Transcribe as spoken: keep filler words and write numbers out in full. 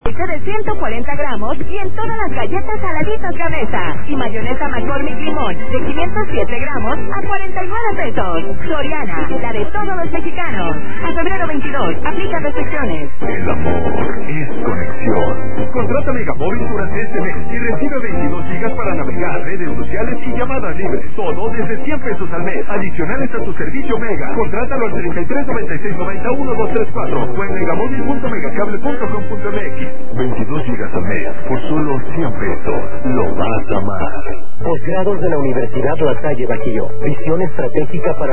Leche de ciento cuarenta gramos y en todas las galletas saladitas Gamesa. Y mayonesa McCormick Limón de quinientos siete gramos a cuarenta y nueve pesos. Soriana, la de todos los mexicanos. A febrero veintidós, aplica restricciones. El amor es conexión. Contrata Megamóvil durante este mes y recibe veintidós gigas para navegar, redes sociales y llamadas libres. Todo desde cien pesos al mes. Adicionales a tu servicio Mega. Contrátalo al treinta y tres noventa y seis noventa y uno dos tres cuatro o en megamóvil punto megacable punto com punto m x. veintidós gigas al mes por solo cien pesos. Lo vas a amar. Posgrados de la Universidad La Salle Bajío. Visión estratégica para